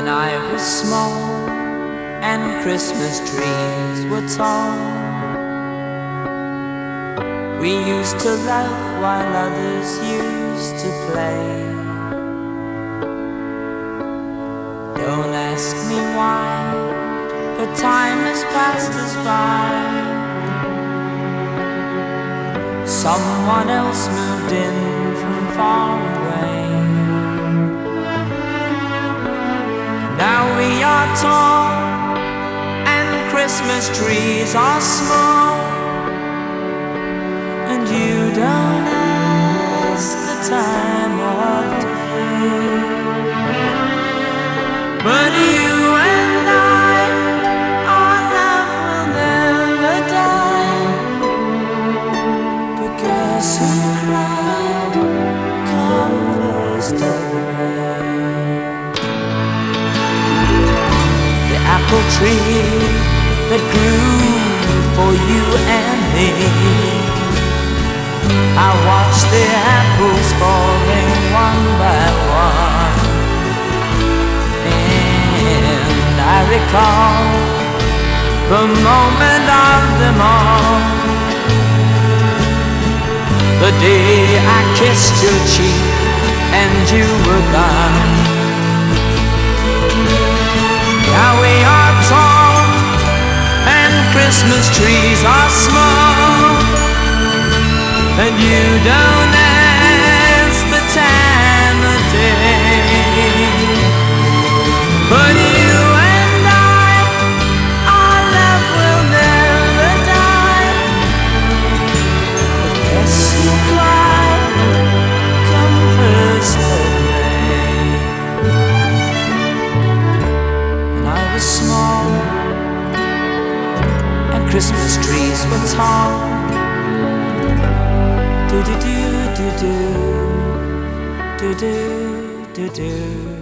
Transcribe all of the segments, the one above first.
When I was small and Christmas trees were tall, we used to laugh while others used to play. Don't ask me why, but time has passed us by. Someone else moved in from far away. Now we are tall and Christmas trees are small, and you don't ask the time of day. But you and I, our love will never die. But guess who cried come first of May? The apple tree that grew for you and me. I watched the apples falling one by one, and I recall the moment of them all, the day I kissed your cheek and you were gone. Now we are tall and Christmas trees are small, and you don't ask the time of day. But you and I, our love will never die. But guess who cried come first of May? When I was small and Christmas trees were tall, do do do do do do do do.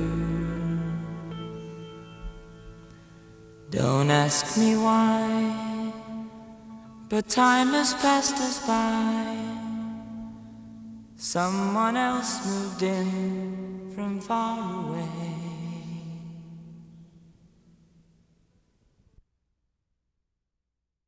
Don't ask me why, but time has passed us by. Someone else moved in from far away.